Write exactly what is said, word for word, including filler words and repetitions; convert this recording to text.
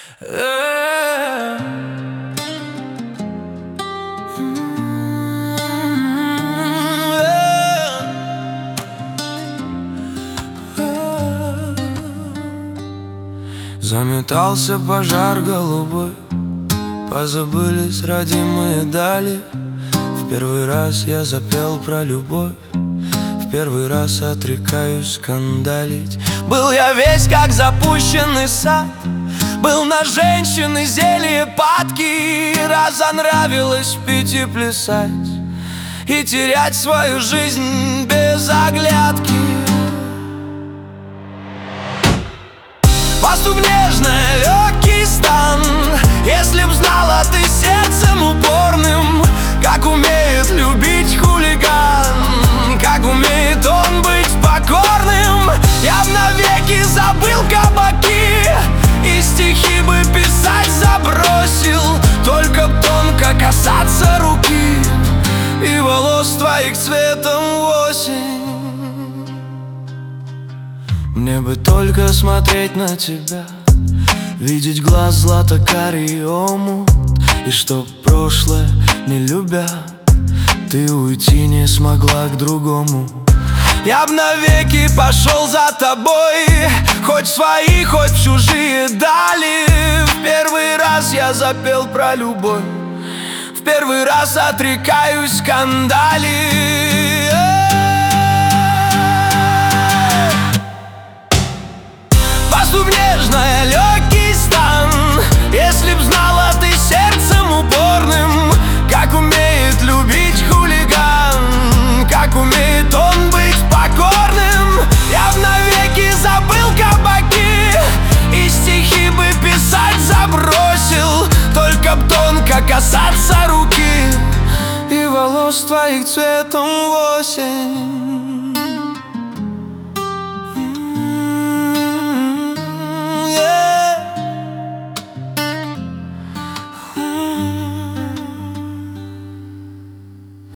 Заметался пожар голубой, позабылись родимые дали. В первый раз я запел про любовь, в первый раз отрекаюсь скандалить. Был я весь как запущенный сад, был на женщины зелье падки. Разонравилось пить и плясать, и терять свою жизнь без оглядки. Поступ нежный, легкий стан. Если б знала ты сердцем упорным, как умеет любить хулиган, как умеет он быть покорным, я б навеки забыл кабаки и стихи бы писать забросил. Только б тонко касаться руки и волос твоих цветом в осень. Мне бы только смотреть на тебя, видеть глаз злато-карий омут, и чтоб прошлое не любя, ты уйти не смогла к другому. Я б навеки пошел за тобой, хоть свои, хоть в чужие дали. В первый раз я запел про любовь, в первый раз отрекаюсь скандалить. Поступ нежный, легкий стан. Если б знала ты сердцем упорным, как умеет любить хулиган, как умеет он быть покорным, я б навеки забыл кабаки и стихи бы писать забросил. Только б тонко касаться руки и волос твоих цветом в осень.